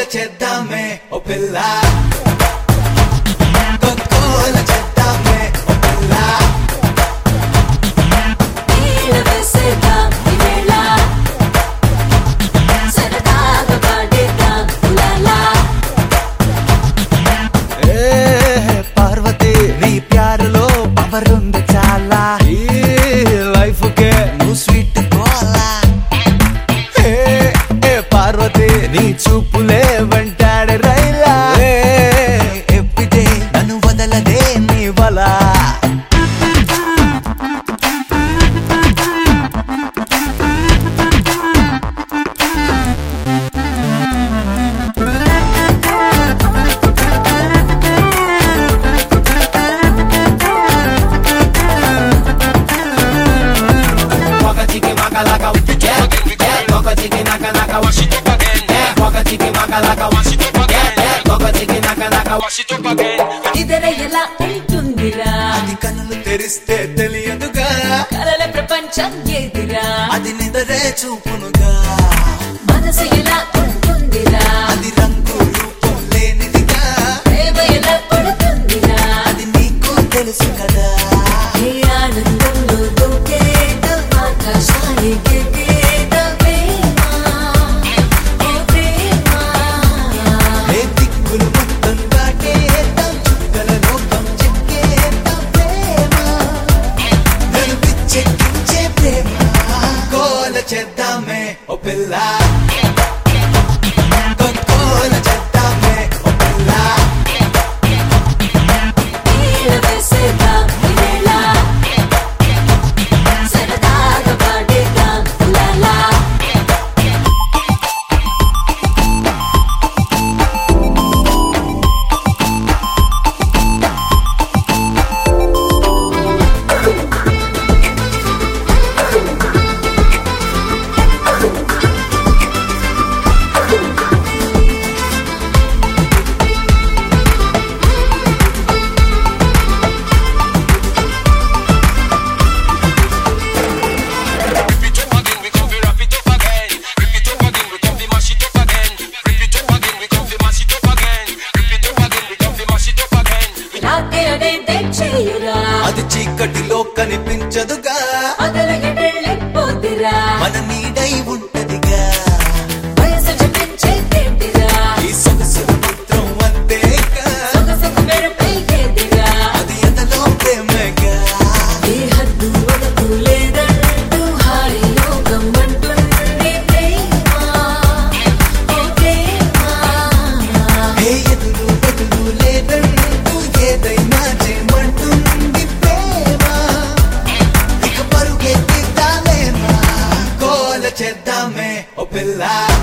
చేద్దామే ఓ పిల్ల గోల చేద్దామే ఓ పిల్ల నీల వేసేద్దాం ఈ వేళ సరదాగా పాడేద్దాం ఉలాలా పార్వతి నీ ప్యారులో పవర్ ఉంది చాలా ఈ లైఫ్ కే నువ్వు స్వీట్ కోలా పార్వతి నీ చూపులే వెంటాడే రైలా ఎప్పితే నన్ను వదలదే నీ వలా నిద్రయ్యేలా ఉంటుందిరా అది కన్నులు తెరిస్తే తెలియదుగా కలల ప్రపంచం ఎదురా అది నిదరే చూపునుగా మనసు ఎలా ఉంటుందిరా అది రంగు రూపం లేనిదిగా ప్రేమ ఎలా పడుతుందిరా అది నీకు తెలుసు కదా ఏ ఆనందంలో దూకేద్దాం ఆకాశానికి ఎగేద్దాం ప్రేమ ఓ ప్రేమ ఏ దిక్కులు మొత్తం దాటేద్దాం చుక్కల లోకం చెక్కేద్దాం ప్రేమ నన్ను పిచ్చెక్కించే ప్రేమ గోల చేద్దామే ఓ పిల్ల గోల చేద్దామే ఓ పిల్ల నీల వేసేద్దాం ఈ వేళ సరదాగా పాడేద్దాం ఉలాలా నాకే అదేంటే చెయ్యురా అది చీకటిలో కనిపించదుగా అదలకి వెళ్ళిపోతురా మన నీడై ఉంటదిగా వయసు చెప్పించేదేంటిరా ఈ సొగసుల పుత్రం అంతేగా సొగసుకు మెరుపై ఏదిరా అది ఎదలో ప్రేమగా ఏ హద్దు వదకు లేదంటూ హాయి యోగం అంటుంది ప్రేమ ఓ ప్రేమ ఏ ఎదురు బదులు లేదంటూ ఏదైనా చేయమంటుంది ప్రేమ ఇక పరుగెత్తిద్దామేమా గోల చేద్దామే ఓ పిల్ల